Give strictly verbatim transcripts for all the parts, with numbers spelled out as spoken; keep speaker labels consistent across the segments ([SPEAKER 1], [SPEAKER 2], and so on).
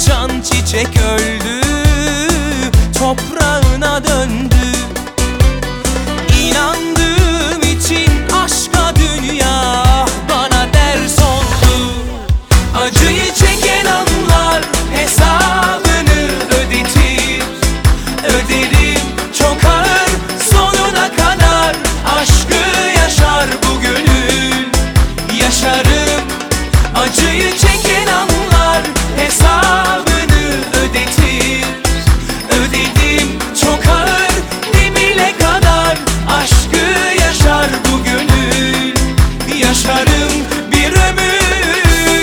[SPEAKER 1] açan çiçek öldü, toprağına döndü. İnandığım için aşka dünya bana ders oldu. Acıyı çeken anlar hesabını ödetir. Öderim çok ağır sonuna kadar, aşkı yaşar bu gönül. Yaşarım acıyı çeken anlar hesabını ödetir. Ödedim çok ağır dibine kadar, aşkı yaşar bu gönül. Yaşarım bir ömür,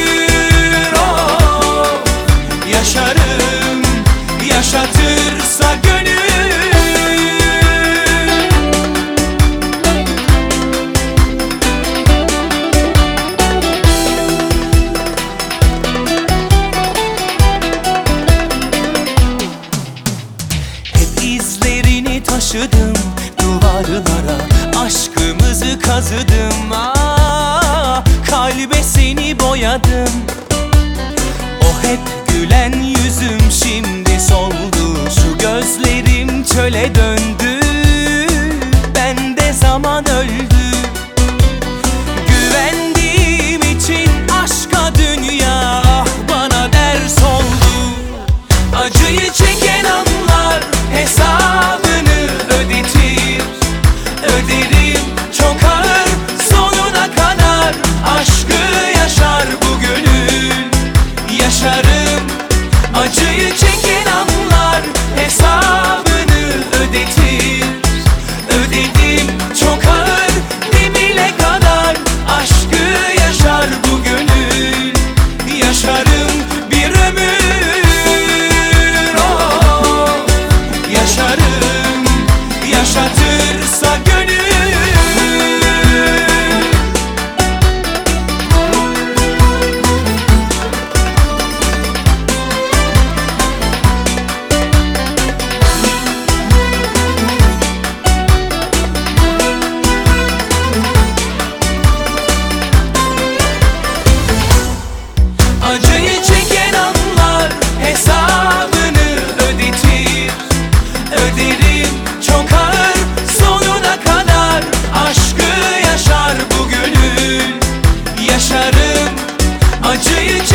[SPEAKER 1] oh, yaşarım yaşatırsa gönül. İzlerini taşıdım duvarlara, aşkımızı kazıdım. Ah, kalbe seni boyadım. O hep gülen yüzüm şimdi soldu, şu gözlerim çöle döndü. Bende zaman öldü. Güvendiğim için aşka dünya bana ders oldu. Acıyı çeken anlar hesabını ödetir. Öderim çok ağır sonuna kadar, aşkı yaşar bu gönül. Yaşarım acıyı çeken anlar hesabını ödetir. Ödedim çok ağır dibine kadar, aşkı yaşar bu gönül. Yaşarım bir ömür, oh, yaşarım yaşatırsa gönül. Acıyı çeken anlar hesabını ödetir. Öderim çok ağır sonuna kadar, aşkı yaşar bu gönül. Yaşarım acıyı çeken